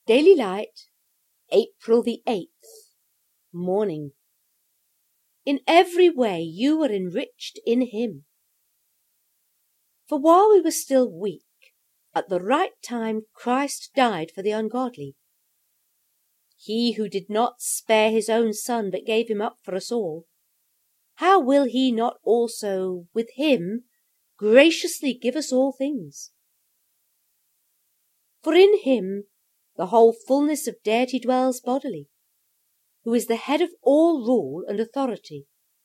Daily Light, April the 8th, Morning. In every way you are enriched in him. For while we were still weak, at the right time Christ died for the ungodly. He who did not spare his own Son, but gave him up for us all, how will he not also with him graciously give us all things? For in him the whole fullness of deity dwells bodily, who is the head of all rule and authority.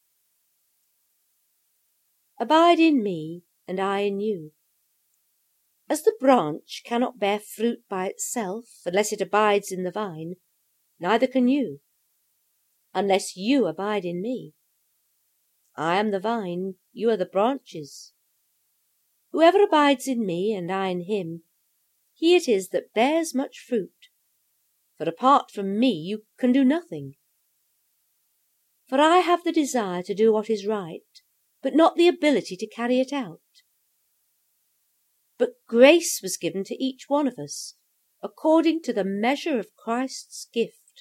Abide in me, and I in you. As the branch cannot bear fruit by itself unless it abides in the vine, neither can you, unless you abide in me. I am the vine, you are the branches. Whoever abides in me, and I in him, he it is that bears much fruit. For apart from me you can do nothing. For I have the desire to do what is right, but not the ability to carry it out. But grace was given to each one of us, according to the measure of Christ's gift.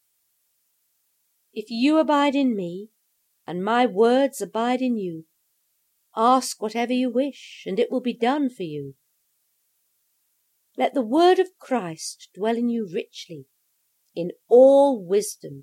If you abide in me, and my words abide in you, ask whatever you wish, and it will be done for you. Let the word of Christ dwell in you richly, in all wisdom.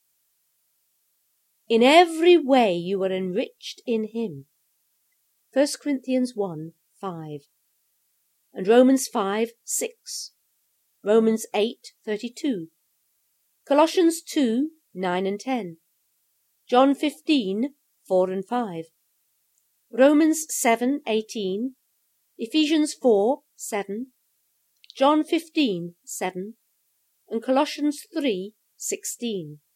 In every way you are enriched in him. 1 Corinthians 1:5, and Romans 5:6, Romans 8:32, Colossians 2:9 and 10, John 15:4 and 5, Romans 7:18, Ephesians 4:7, John 15:7, and Colossians 3:16.